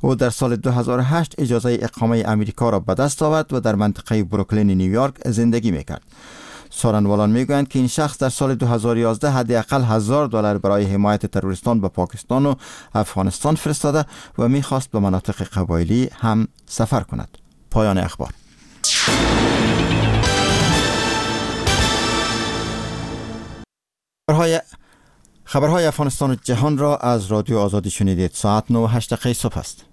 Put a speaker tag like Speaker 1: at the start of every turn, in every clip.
Speaker 1: او در سال 2008 اجازه اقامه امریکا را به دست آورد و در منطقه بروکلین نیویورک زندگی میکرد. سخنوالان میگویند که این شخص در سال 2011 حداقل $1000 برای حمایت تروریستان به پاکستان و افغانستان فرستاده و میخواست به مناطق قبایلی هم سفر کند. پایان اخبار. خبرهای افغانستان و جهان را از رادیو آزادی شنیدید. ساعت 9:08 صبح است.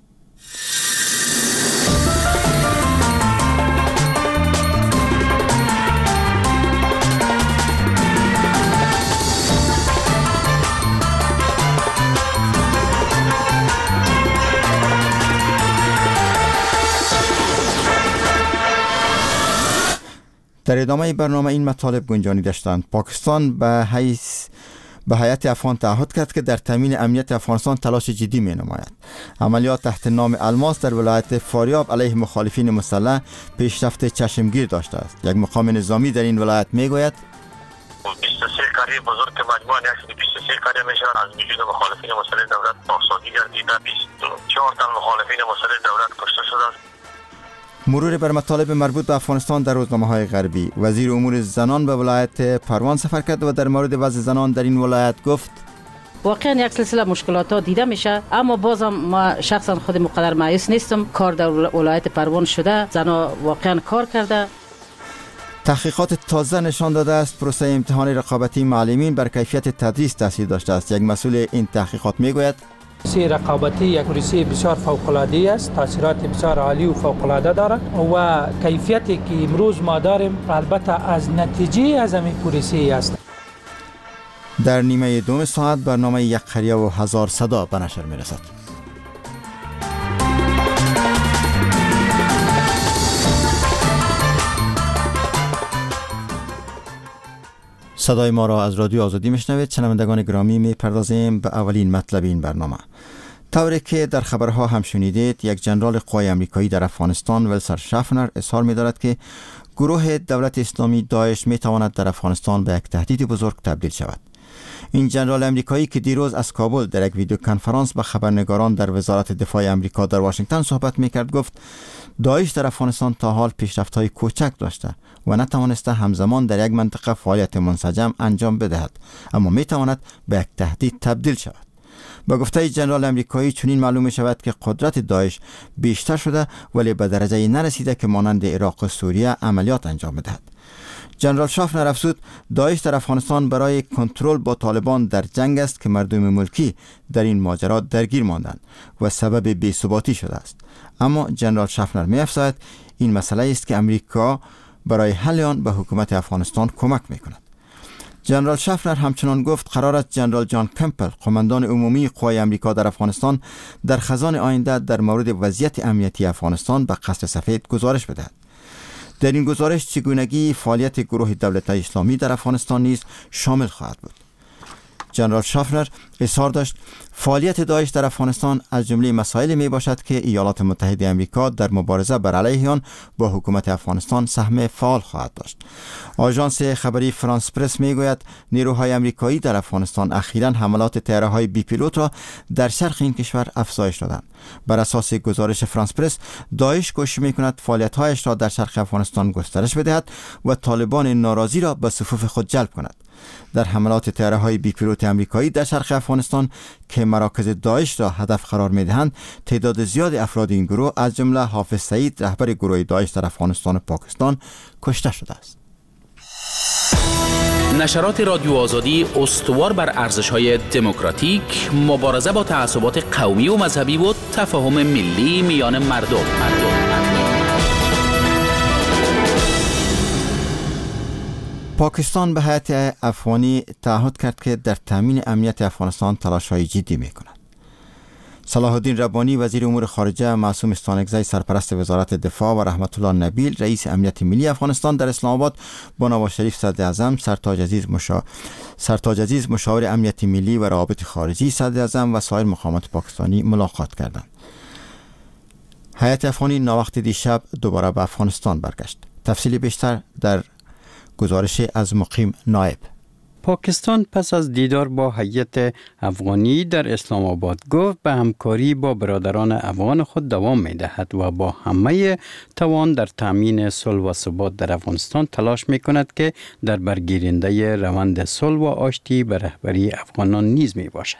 Speaker 1: در ادامه برنامه این مطالب گنجانیده شدند. پاکستان به هیئت افغان تعهد کرد که در تامین امنیت افغانستان تلاش جدی می نماید. عملیات تحت نام الماس در ولایت فاریاب علیه مخالفین مسلح پیشرفت چشمگیر داشته است. یک مقام نظامی در این ولایت می گوید
Speaker 2: 23 کاری بزرگ که مجموعاً 23 کاری میشه از وجود مخالفین مسلح دولت پاسداری گردیده. 24 تن مخالفین مسلح دولت کشته شده است.
Speaker 1: مرور بر مطالب مربوط به افغانستان در روزنامه‌های غربی. وزیر امور زنان به ولایت پروان سفر کرد و در مورد وضع زنان در این ولایت گفت
Speaker 3: واقعا یک سلسله مشکلات ها دیده میشه، اما بازم ما شخصا خود مقدر مایوس نیستم. کار در ولایت پروان شده، زنها واقعا کار کرده.
Speaker 1: تحقیقات تازه نشان داده است پروسه امتحان رقابتی معلمین بر کیفیت تدریس تاثیر داشته است. یک مسئول این تحقیقات میگوید
Speaker 4: پروسه رقابتی یک پروسه بسیار فوق‌العاده است، تاثیرات بسیار عالی و فوق‌العاده دارد و کیفیتی که امروز ما داریم البته از نتیجه از این پروسه است.
Speaker 1: در نیمه دوم ساعت برنامه یک قریه و هزار صدا به نشر میرسد. صدای ما را از رادیو آزادی میشنوید. شنوندگان گرامی، میپردازیم به اولین مطلب این برنامه. طوری که در خبرها هم شنیدید، یک ژنرال قوای آمریکایی در افغانستان ولسر شافنر اظهار می‌دارد که گروه دولت اسلامی داعش میتواند در افغانستان به یک تهدید بزرگ تبدیل شود. این ژنرال آمریکایی که دیروز از کابل در یک ویدیو کنفرانس با خبرنگاران در وزارت دفاع آمریکا در واشنگتن صحبت میکرد گفت داعش در افغانستان تا حال پیشرفت‌های کوچک داشته و نتوانسته همزمان در یک منطقه فعالیت منسجم انجام بدهد، اما میتواند به یک تهدید تبدیل شود. با گفته ژنرال آمریکایی چنین معلوم شود که قدرت داعش بیشتر شده ولی به درجه نرسیده که مانند عراق و سوریه عملیات انجام بدهد. ژنرال شافنر افزود داعش در افغانستان برای کنترل با طالبان در جنگ است که مردم ملکی در این ماجرا درگیر ماندند و سبب بی‌ثباتی شده است. اما ژنرال شافنر می‌افزاید این مسئله است که امریکا برای حل آن به حکومت افغانستان کمک می‌کند. ژنرال شافنر همچنان گفت قرار است ژنرال جان کمپل، قماندان عمومی قوای آمریکا در افغانستان، در خزان آینده در مورد وضعیت امنیتی افغانستان به قصر سفید گزارش بدهد. در این گزارش چگونگی فعالیت گروه دولت اسلامی در افغانستان نیز شامل خواهد بود. ژنرال شافنر اظهار داشت فعالیت داعش در افغانستان از جمله مسائلی می باشد که ایالات متحده آمریکا در مبارزه بر علیه آن با حکومت افغانستان سهم فعال خواهد داشت. آژانس خبری فرانس پرس می گوید نیروهای آمریکایی در افغانستان اخیراً حملات طیاره‌های بی پیلوت را در شرق این کشور افزایش دادند. بر اساس گزارش فرانس پرس، داعش کوشش می کند فعالیت‌هایش را در شرق افغانستان گسترش بدهد و طالبان ناراضی را به صفوف خود جلب کند. در حملات طیاره‌های بی پیلوت آمریکایی در شرق افغانستان که مراکز داعش را هدف قرار می‌دهند، تعداد زیاد افراد این گروه از جمله حافظ سعید، رهبر گروه داعش در افغانستان و پاکستان، کشته شده است.
Speaker 5: نشرات رادیو آزادی استوار بر ارزش‌های دموکراتیک، مبارزه با تعصبات قومی و مذهبی و تفاهم ملی میان مردم.
Speaker 1: پاکستان به هیئت افغانی تعهد کرد که در تامین امنیت افغانستان تلاش‌های جدی می‌کند. صلاح الدین ربانی وزیر امور خارجه، معصوم استانکزی سرپرست وزارت دفاع و رحمت الله نبیل رئیس امنیت ملی افغانستان در اسلام آباد با نواز شریف صدر اعظم، سرتاج عزیز مشاور امنیت ملی و روابط خارجی صدر اعظم و سایر مقامات پاکستانی ملاقات کردند. هیئت افغانی ناوقت دیشب دوباره به افغانستان برگشت. تفصیل بیشتر در گزارش از مقیم نایب.
Speaker 6: پاکستان پس از دیدار با هیئت افغانی در اسلام آباد گفت به همکاری با برادران افغان خود دوام می‌دهد و با همه توان در تامین صلح و ثبات در افغانستان تلاش می‌کند که در برگیرنده روند صلح و آشتی به رهبری افغانان نیز میباشد.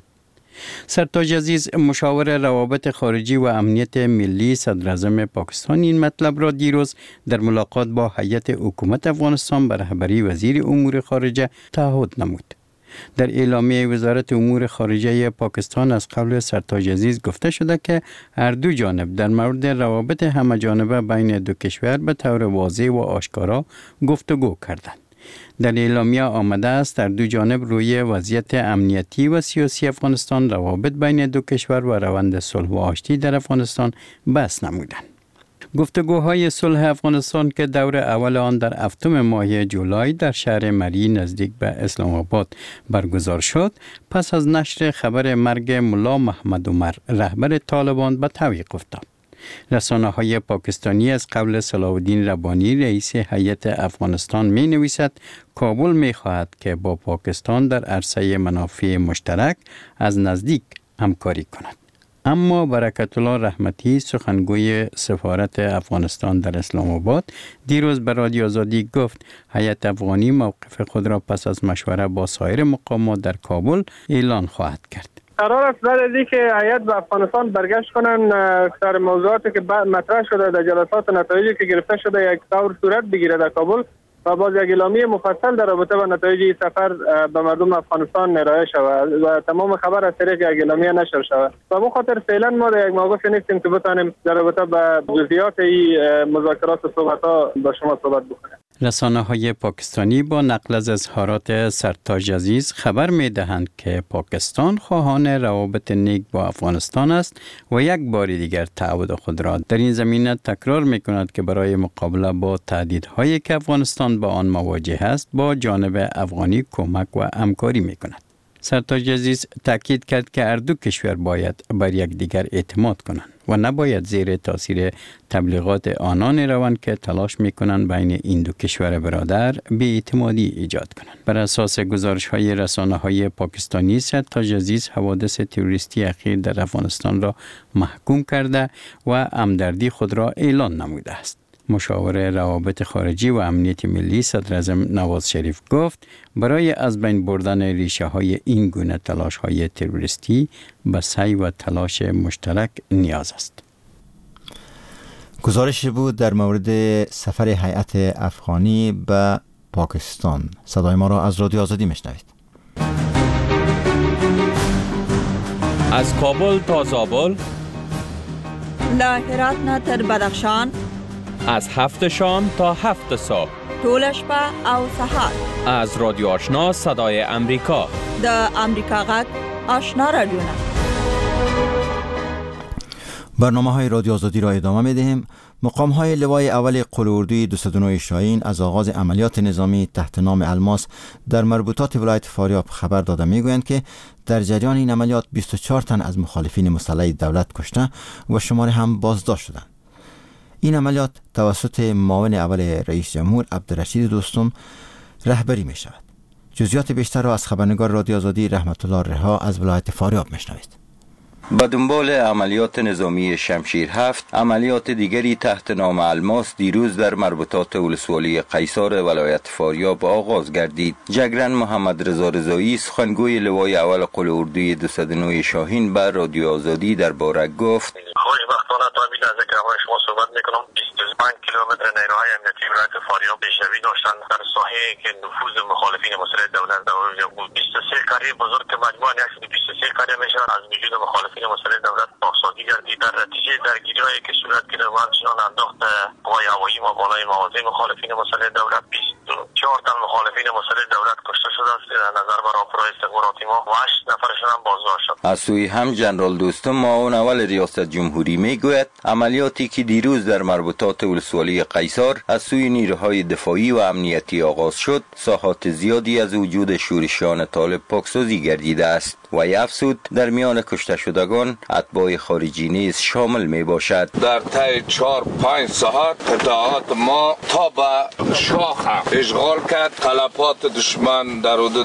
Speaker 6: سرتاج عزیز مشاور روابط خارجی و امنیت ملی صدراعظم پاکستان این مطلب را دیروز در ملاقات با هیئت حکومت افغانستان به رهبری وزیر امور خارجه تعهد نمود. در اعلامیه وزارت امور خارجه پاکستان از قول سرتاج عزیز گفته شده که هر دو جانب در مورد روابط همه‌جانبه بین دو کشور به طور واضح و آشکارا گفتگو کردند. در اعلامیه آمده است در دو جانب روی وضعیت امنیتی و سیاسی افغانستان، روابط بین دو کشور و روند صلح و آشتی در افغانستان بحث نمودند. گفتگوهای صلح افغانستان که دور اول آن در هفتم ماه جولای در شهر مری نزدیک به اسلام آباد برگزار شد، پس از نشر خبر مرگ ملا محمد عمر رهبر طالبان به تعویق افتاد. رسانه‌های پاکستانی از قول صلاح الدین ربانی رئیس هیئت افغانستان می نویسد کابل می خواهد که با پاکستان در عرصه منافع مشترک از نزدیک همکاری کند. اما برکت الله رحمتی سخنگوی سفارت افغانستان در اسلام آباد دیروز به رادیو آزادی گفت هیئت افغانی موقف خود را پس از مشوره با سایر مقامات در کابل اعلان خواهد کرد.
Speaker 7: قرار است بعد از اینکه هیئت به افغانستان برگشت کنن سر موضوعاتی که مطرح شده در جلسات و نتایجی که گرفته شده یک طور صورت بگیره در کابل و باز یک اعلامیه مفصل در رابطه با نتایج سفر به مردم افغانستان ارائه شود و تمام خبر از طریق یک اعلامیه نشر شود. و به خاطر فعلا ما در یک موقف نیستیم که بتانیم در رابطه با جزئیات این مذاکرات و صحبت‌ها با شما صحبت بکنیم.
Speaker 6: رسانه‌های پاکستانی با نقل از اظهارات سرتاج عزیز خبر می‌دهند که پاکستان خواهان روابط نیک با افغانستان است و یک بار دیگر تعهد خود را در این زمینه تکرار می‌کند که برای مقابله با تهدیدهایی که افغانستان با آن مواجه است با جانب افغانی کمک و همکاری می‌کند. سرتاج عزیز تاکید کرد که هر دو کشور باید بر یکدیگر اعتماد کنند و نباید زیر تاثیر تبلیغات آنان روند که تلاش میکنند بین این دو کشور برادر بی‌اعتمادی ایجاد کنند. بر اساس گزارش‌های رسانه‌های پاکستانی، سرتاج عزیز حوادث تروریستی اخیر در افغانستان را محکوم کرده و همدردی خود را اعلان نموده است. مشاور روابط خارجی و امنیت ملی صدراعظم نواز شریف گفت برای از بین بردن ریشه های این گونه تلاش های تروریستی به سعی و تلاش مشترک نیاز است.
Speaker 1: گزارشی بود در مورد سفر هیئت افغانی به پاکستان. صدای ما را از رادیو آزادی میشنوید.
Speaker 8: از کابل تا زابل،
Speaker 9: له هرات نه تر بدخشان،
Speaker 8: از 7 شام تا 7 صبح،
Speaker 9: ټول شپه او سهار.
Speaker 8: از رادیو آشنا صدای امریکا،
Speaker 9: د امریکا غږ آشنا رادیو.
Speaker 1: برنامه های رادیو آزادی را ادامه میدهیم. مقام های لوای اول قل اردوی 209 شاهین از آغاز عملیات نظامی تحت نام الماس در مربوطات ولایت فاریاب خبر داده میگویند که در جریان این عملیات 24 تن از مخالفین مسلح دولت کشته و شماری هم بازداشت شدند. این عملیات توسط معاون اول رئیس جمهور عبدالرشید دوستم رهبری می شود. جزئیات بیشتر را از خبرنگار رادیو آزادی رحمت الله رها از ولایت فاریاب میشنوید.
Speaker 10: با دنبال عملیات نظامی شمشیر 7، عملیات دیگری تحت نام الماس دیروز در مربوطات ولسوالی قیصار ولایت فاریاب آغاز گردید. جگرن محمد رضا رضایی سخنگوی لوای اول قل اردوی 209 شاهین به رادیو آزادی درباره گفت:
Speaker 2: خوشبختانه تا همین لحظه که همراه شما صحبت میکنم 25 کیلومتر نیروهای امنیتی ولایت فاریاب پیشروی داشتن در ساحه‌ای که نفوذ مخالفین مسلح دولت در اونجا بود. 23 قریه بزرگ که مجموعاً 123 قریه میشن از وجود مخالفین مسلح دولت پاکسازی گردید. در نتیجه درگیری‌هایی که صورت گرفت و همچنان انداخت قوای هوایی ما بالای مواضع مخالفین مسلح دولت 24 تن مخالفین مسلح دولت کشته شده است. در نظر بر راپورهای استخباراتی ما 8 نفرشون هم بازداشت شد.
Speaker 10: از سوی هم جنرال دوستم معاون اول ریاست جمهوری میگوید عملیاتی که دیروز در مربوطات ولسوالی قیصار از سوی نیروهای دفاعی و امنیتی آغاز شد، ساحات زیادی از وجود شورشیان طالب پاکسازی گردیده است. و افزود در میان کشته شدگان اتباع خارجی نیز شامل می باشد.
Speaker 11: در طی 4-5 ساعت اطلاعات ما تا به شاخ اشغال کرد. تلفات دشمن در حدود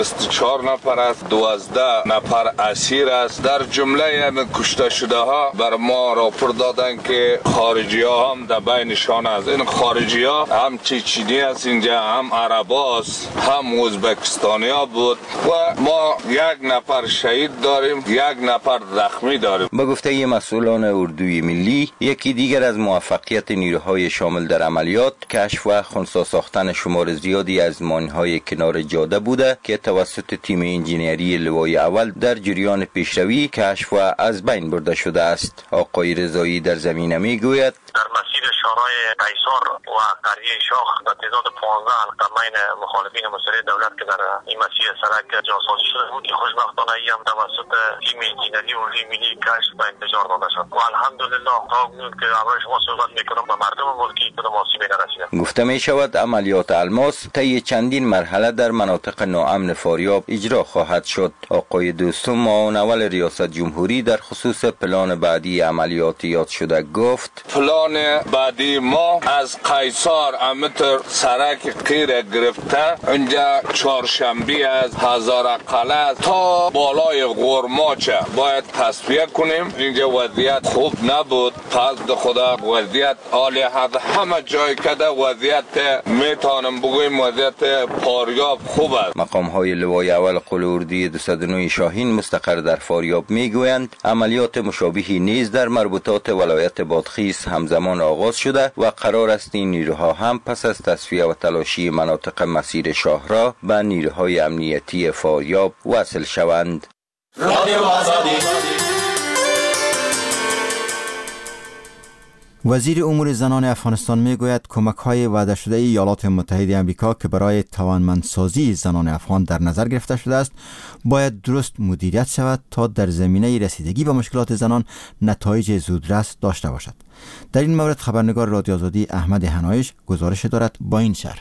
Speaker 11: 24 نفر است، 12 نفر اسیر است. در جمله کشته شده ها بر ما راپور دادن که خارجی ها هم در بینشان است. این خارجی ها هم چچنی است، اینجا هم عربا است، هم ازبکستانی ها بود و ما 1 نفر شهید داریم، 1 نفر زخمی داریم.
Speaker 10: با گفته مسئولان اردوی ملی، یکی دیگر از موفقیت نیروهای شامل در عملیات کشف و خنثی ساختن شمار زیادی از ماین‌های کنار جاده بوده که توسط تیم انجینری لوای اول در جریان پیشروی کشف و از بین برده شده است. آقای رضایی در زمینه میگوید
Speaker 2: در مسیر شورای قیصر و قریه شاخ در تعداد 15 حلقه بین مخالفین مسئله دولت که در این مسیر سرک جاسازی شده بود که خوشبختانه هم توسط تیم انجینری اردوی ملی کشف و انفجار داده شد و الحمدلله تا اکنون که اول شما صحبت میکنم به مردم ملکی کدام آسیبی نرسیده.
Speaker 10: گفته می شود عملیات الماس طی چندین مرحله در مناطق ناامن فاریاب اجرا خواهد شد. آقای دوستم معاون اول ریاست جمهوری در خصوص پلان بعدی عملیات یاد شده گفت
Speaker 11: پلان بعدی ما از قیصر امتر سرک قیر گرفته اینجا چهارشنبه از هزار قلعه تا بالای غرماچه باید تصفیه کنیم. اینجا وضعیت خوب نبود، پس خدا وضعیت عالی هست. همه جای کده وضعیت میتونم بگویم وضعیت فاریاب خوب است.
Speaker 10: مقام های لوای اول قل اردوی 209 شاهین مستقر در فاریاب میگویند عملیات مشابهی نیز در مربوطات ولایت بادغیس همزمان آغاز شده و قرار است این نیروها هم پس از تصفیه و تلاشی مناطق مسیر شاهراه به نیروهای امنیتی فاریاب وصل شوند. رادیو آزادی.
Speaker 1: وزیر امور زنان افغانستان میگوید کمک‌های وعده شده ایالات متحده آمریکا که برای توانمندسازی زنان افغان در نظر گرفته شده است باید درست مدیریت شود تا در زمینه رسیدگی به مشکلات زنان نتایج زودرس داشته باشد. در این مورد خبرنگار رادیو آزادی احمد حنایش گزارش دارد با این شرح.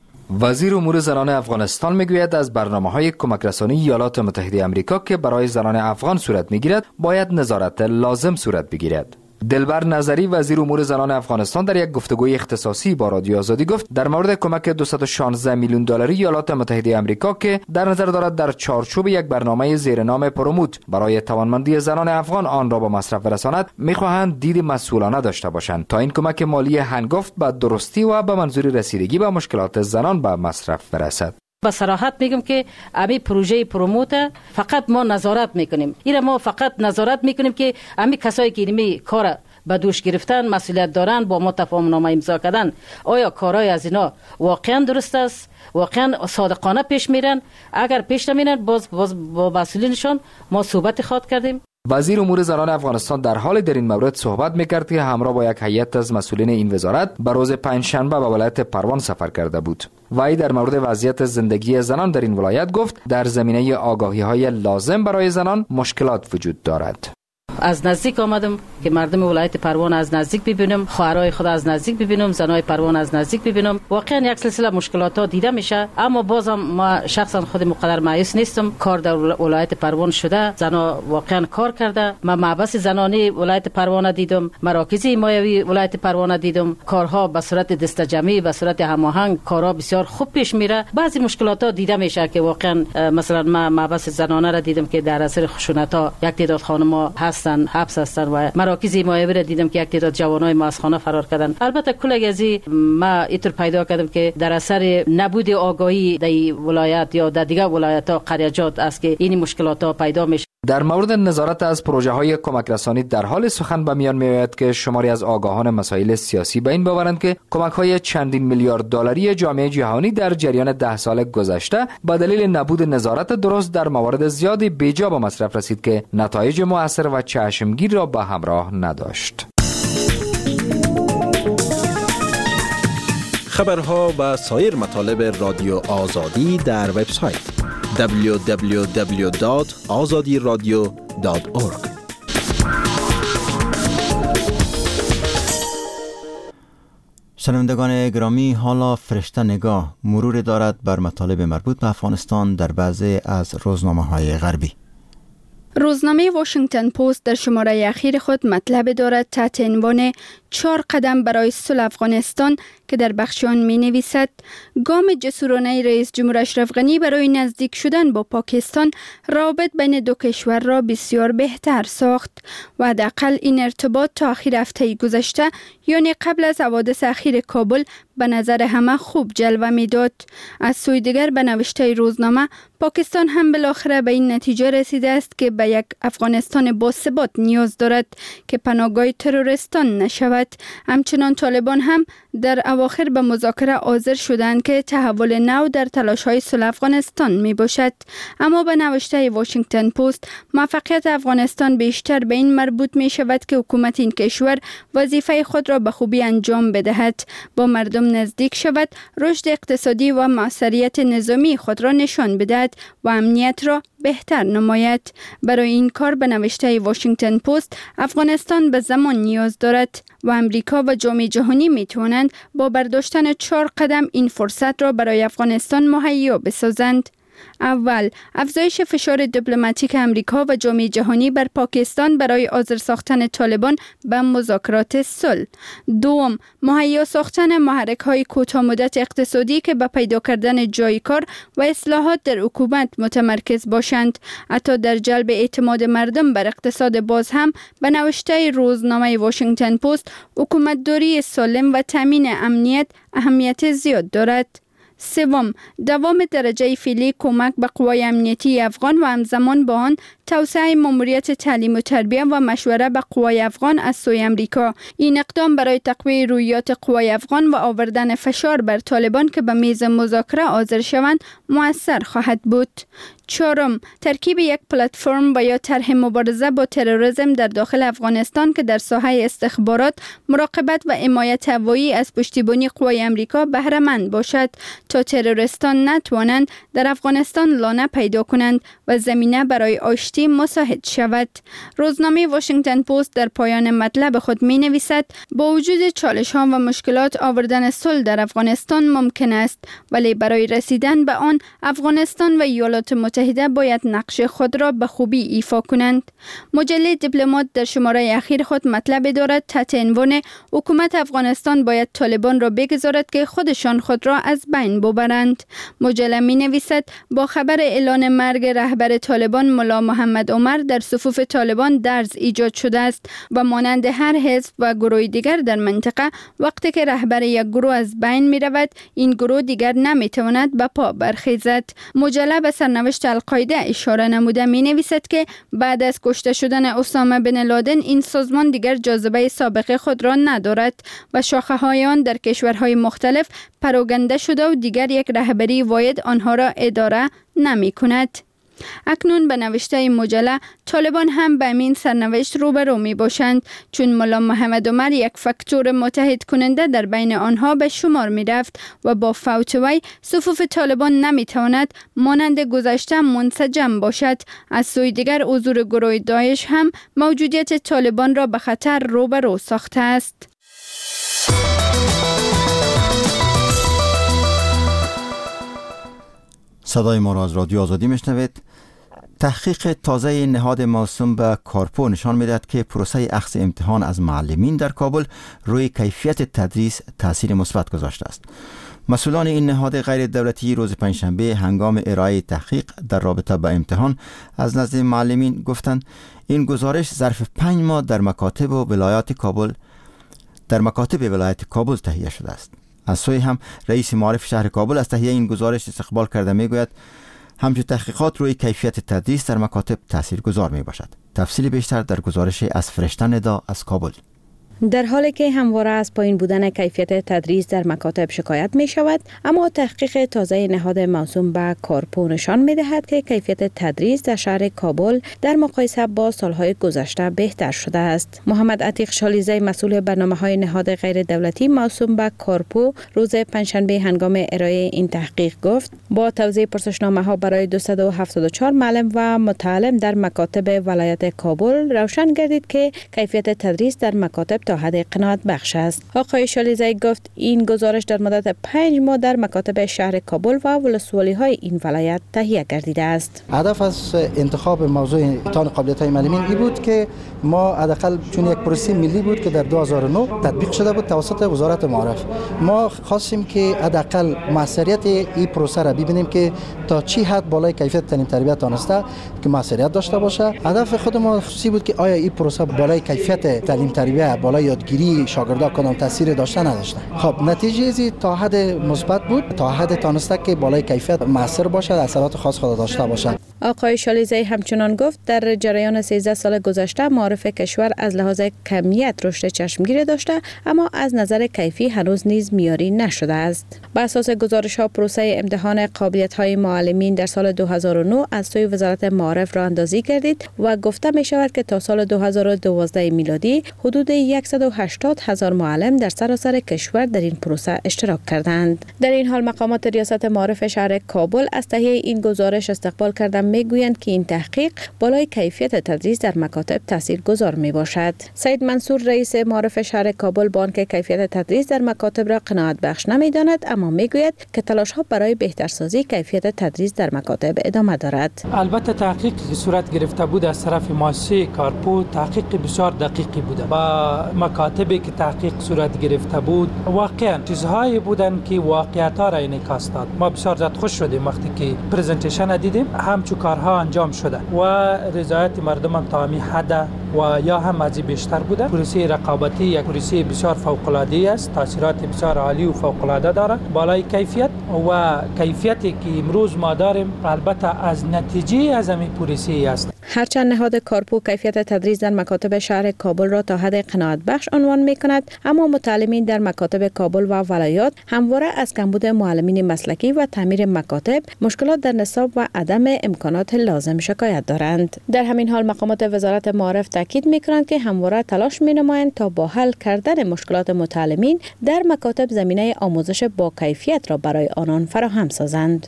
Speaker 12: وزیر امور زنان افغانستان میگوید از برنامه‌های کمک رسانی ایالات متحده آمریکا که برای زنان افغان صورت میگیرد باید نظارت لازم صورت بگیرد. دلبر نظری وزیر امور زنان افغانستان در یک گفتگوی اختصاصی با رادیو آزادی گفت در مورد کمک 216 میلیون دلاری ایالات متحده آمریکا که در نظر دارد در چارچوب یک برنامه زیر نام پروموت برای توانمندی زنان افغان آن را به مصرف برساند میخواهند دید مسئولانه داشته باشند تا این کمک مالی هنگفت به درستی و به منظور رسیدگی به مشکلات زنان به مصرف برسد.
Speaker 3: با صراحت میگم که امی پروژه پروموت فقط ما نظارت میکنیم. اینا ما فقط نظارت میکنیم که امی کسایی که اینمی کار به دوش گرفتن مسئولیت دارن با ما تفاهم نامه امضا کردن آیا کارهای از اینا واقعا درست است، واقعا صادقانه پیش میرن؟ اگر پیش نمیرن باز با مسئولینشان ما صحبت خواد کردیم.
Speaker 12: وزیر امور زنان افغانستان در حال در این مورد صحبت میکرد که همراه با یک هیئت از مسئولین این وزارت به روز پنجشنبه به ولایت پروان سفر کرده بود. وی در مورد وضعیت زندگی زنان در این ولایت گفت در زمینه آگاهی‌های لازم برای زنان مشکلات وجود دارد.
Speaker 3: از نزدیک آمدم که مردم ولایت پروان از نزدیک ببینم، خواهرای خود از نزدیک ببینم، زنای پروان از نزدیک ببینم. واقعا یک سلسله مشکلات ها دیده میشه، اما بازم ما شخصا خود مقدر مایوس نیستم. کار در ولایت پروان شده، زنا واقعا کار کرده. ما محبس زنانی ولایت پروان دیدم، مراکز حمایوی ولایت پروان دیدم. کارها به صورت دستجمعی، به صورت هماهنگ، کارها بسیار خوب پیش میره. بعضی مشکلات ها دیده میشه که واقعا مثلا ما محبس زنانه را دیدم که در اثر خشونت ها یک تعداد خانم‌ها حبس هستن و مراکز حمایوی را دیدم که یک تعداد جوانای ما از خانه فرار کردن. البته کل از ما اینطور پیدا کردم که در اثر نبود آگاهی در ولایت یا در دیگر ولایت ها قریجات است که این مشکلات ها پیدا میشه.
Speaker 12: در مورد نظارت از پروژه های کمک رسانی در حال سخن به میان میآید که شماری از آگاهان مسائل سیاسی به این باورند که کمک های چندین میلیارد دلاری جامعه جهانی در جریان 10 سال گذشته به دلیل نبود نظارت درست در موارد زیادی بیجا به مصرف رسید که نتایج مؤثر و چشمگیر را به همراه نداشت.
Speaker 13: خبرها و سایر مطالب رادیو آزادی در وبسایت www.azadiradio.org.
Speaker 1: شنوندگان گرامی، حالا فرشته نگاه مرور دارد بر مطالب مربوط به افغانستان در بعضی از روزنامه‌های غربی.
Speaker 14: روزنامه واشنگتن پست در شماره اخیر خود مطلب دارد تحت عنوان 4 قدم برای صلح افغانستان که در بخش آن می نویسد گام جسورانه رئیس جمهور اشرف غنی برای نزدیک شدن با پاکستان روابط بین دو کشور را بسیار بهتر ساخت و حداقل این ارتباط تا آخر هفته گذشته یعنی قبل از حوادث اخیر کابل به نظر همه خوب جلوه می داد. از سوی دیگر به نوشته روزنامه پاکستان هم بالاخره به این نتیجه رسیده است که به یک افغانستان باثبات نیاز دارد که پناهگاه تروریستان نشود. همچنان طالبان هم در اواخر به مذاکره حاضر شدند که تحول نو در تلاش‌های صلح افغانستان می باشد. اما به نوشته واشنگتن پست موفقیت افغانستان بیشتر به این مربوط می شود که حکومت این کشور وظیفه خود را به خوبی انجام بدهد، با مردم نزدیک شود، رشد اقتصادی و موثریت نظامی خود را نشان بدهد و امنیت را بهتر نماید. برای این کار به نوشته واشنگتن پست افغانستان به زمان نیاز دارد و امریکا و جامعه جهانی می توانند با برداشتن 4 قدم این فرصت را برای افغانستان مهیا بسازند. اول، افزایش فشار دیپلماتیک امریکا و جامعه جهانی بر پاکستان برای حاضر ساختن طالبان به مذاکرات صلح. دوم، مهیا ساختن محرک‌های کوتاه‌مدت اقتصادی که به پیدا کردن جای کار و اصلاحات در حکومت متمرکز باشند. حتی در جلب اعتماد مردم بر اقتصاد باز هم به نوشته روزنامه واشنگتن پست حکومتداری سالم و تامین امنیت اهمیت زیاد دارد. سوم، دوام درجه فعلی کمک به قوای امنیتی افغان و همزمان با آن توسعه ماموریت تعلیم و تربیت و مشوره به قوای افغان از سوی امریکا. این اقدام برای تقویت رویات قوای افغان و آوردن فشار بر طالبان که به میز مذاکره حاضر شوند مؤثر خواهد بود. چهارم، ترکیب یک پلتفرم و یا طرح مبارزه با تروریسم در داخل افغانستان که در ساحه استخبارات، مراقبت و حمایت هوایی از پشتیبانی قوای امریکا بهره مند باشد تا تروریستان نتوانند در افغانستان لانه پیدا کنند و زمینه برای آشتی مساعد شود. روزنامه واشنگتن پست در پایان مطلب خود می نویسد با وجود چالش ها و مشکلات آوردن صلح در افغانستان ممکن است، ولی برای رسیدن به آن افغانستان و ایالات متحده باید نقش خود را به خوبی ایفا کنند. مجله دیپلمات در شماره اخیر خود مطلب دارد تحت عنوان حکومت افغانستان باید طالبان را بگذارد که خودشان خود را از بین ببرند. مجله می نویسد با خبر اعلان مرگ رهبر طالبان ملا محمد عمر در صفوف طالبان درز ایجاد شده است و مانند هر حزب و گروه دیگر در منطقه وقتی که رهبر یک گروه از بین می رود این گروه دیگر نمی تواند به پا برخیزد. مجله به سرنوشت القاعده اشاره نموده می نویسد که بعد از کشته شدن اسامه بن لادن این سازمان دیگر جاذبه سابقه خود را ندارد و شاخه های آن در کشورهای مختلف پراگنده شده و دیگر یک رهبری واحد آنها را اداره نمی کند. اکنون به نوشته این مجله طالبان هم به این سرنوشت روبرو می باشند، چون ملا محمد عمر یک فاکتور متحد کننده در بین آنها به شمار می رفت و با فوت وی صفوف طالبان نمی تواند مانند گذشته منسجم باشد. از سوی دیگر حضور گروه داعش هم موجودیت طالبان را به خطر روبرو ساخته است.
Speaker 1: صدای ما را از رادیو آزادی میشنوید. تحقیق تازه نهاد موسوم به کارپو نشان میدهد که پروسه اخذ امتحان از معلمین در کابل روی کیفیت تدریس تاثیر مثبت گذاشته است. مسئولان این نهاد غیر دولتی روز پنجشنبه هنگام ارائه تحقیق در رابطه با امتحان از نزد معلمین گفتند این گزارش ظرف 5 ماه در مکاتب ولایت کابل تهیه شده است. از سوی هم رئیس معارف شهر کابل از تهیه این گزارش استقبال کرده میگوید همچون تحقیقات روی کیفیت تدریس در مکاتب تاثیرگذار می باشد. تفصیل بیشتر در گزارش از فرشته ندا از کابل.
Speaker 15: در حالی که همواره از پایین بودن کیفیت تدریس در مکاتب شکایت می شود، اما تحقیق تازه نهاد موسوم به کارپو نشان می دهد که کیفیت تدریس در شهر کابل در مقایسه با سالهای گذشته بهتر شده است. محمد عتیق شالیزه مسئول برنامه‌های نهاد غیر دولتی موسوم به کارپو روز پنجشنبه هنگام ارائه این تحقیق گفت با توزیع پرسشنامه‌ها برای 274 معلم و متعلم در مکاتب ولایت کابل روشن گردید که کیفیت تدریس در مکاتب تا حد قناعت بخش است. آقای شالیزی گفت این گزارش در مدت 5 ماه در مکاتب شهر کابل و ولسوالی‌های این ولایت تهیه گردیده است.
Speaker 16: هدف از انتخاب موضوع امتحان قابلیت‌های معلمین این بود که ما حداقل چون یک پروسه ملی بود که در 2009 تطبیق شده بود توسط وزارت معارف، ما خواستیم که حداقل موثریت این پروسه را ببینیم که تا چی حد بالای کیفیت تعلیم تربیت دانسته که موثریت داشته باشه. هدف خود ما خصوصی بود که آیا این پروسه بالای کیفیت تعلیم تربیت، بالای یادگیری شاگردان کدام تاثیر داشته نداشته. خب نتیجه ازی تا حد مثبت بود، تا حد تانسته که بالای کیفیت موثر باشه، اثرات خاص خود داشته باشه.
Speaker 15: آقای شالیزی همچنان گفت در جریان 13 سال گذشته معارف کشور از لحاظ کمیت رشد چشمگیر داشته، اما از نظر کیفی هنوز نیز معیاری نشده است. بر اساس گزارش‌ها پروسه امتحان قابلیت‌های معلمین در سال 2009 از سوی وزارت معارف راه اندازی گردید و گفته می شود که تا سال 2012 میلادی حدود 180,000 معلم در سراسر کشور در این پروسه اشتراک کردند. در این حال مقامات ریاست معارف شهر کابل از تهیه این گزارش استقبال کردند، میگویند که این تحقیق بالای کیفیت تدریس در مکاتب تاثیرگذار می باشد. سید منصور رئیس معارف شهر کابل با آنکه کیفیت تدریس در مکاتب را قناعت بخش نمی‌داند، اما میگوید که تلاش‌ها برای بهترسازی کیفیت تدریس در مکاتب ادامه دارد.
Speaker 4: البته تحقیقی که صورت گرفته بود از طرف مؤسسه کارپو تحقیق بسیار دقیقی بوده. با مکاتبی که تحقیق صورت گرفته بود واقعا چیزهایی بودن که واقعیت‌ها را انعکاس داد. ما بسیار زیاد خوش شدیم وقتی که پرزنتیشن دیدیم، همچون کارها انجام شده و رضایت مردم هم تا همین حد و یا هم از بیشتر بوده. پروسه رقابتی یک پروسه بسیار فوق‌العاده است، تاثیرات بسیار عالی و فوق‌العاده داره، بالای کیفیت و کیفیتی که امروز ما داریم البته از نتیجه از همین پروسه است.
Speaker 15: هرچند نهاد کارپو کیفیت تدریس در مکاتب شهر کابل را تا حد قناعت بخش عنوان می کند، اما متعلمین در مکاتب کابل و ولایات همواره از کمبود معلمین مسلکی و تعمیر مکاتب، مشکلات در نصاب و عدم امکانات لازم شکایت دارند. در همین حال مقامات وزارت معارف تاکید می کنند که همواره تلاش می نمایند تا با حل کردن مشکلات متعلمین در مکاتب زمینه آموزش با کیفیت را برای آنان فراهم سازند.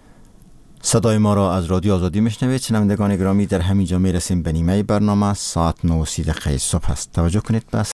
Speaker 1: صدای ما را از رادیو آزادی میشنوید. شنوندگان گرامی، در همین جا میرسیم به نیمه برنامه. ساعت 9:30 صبح است. توجه کنید به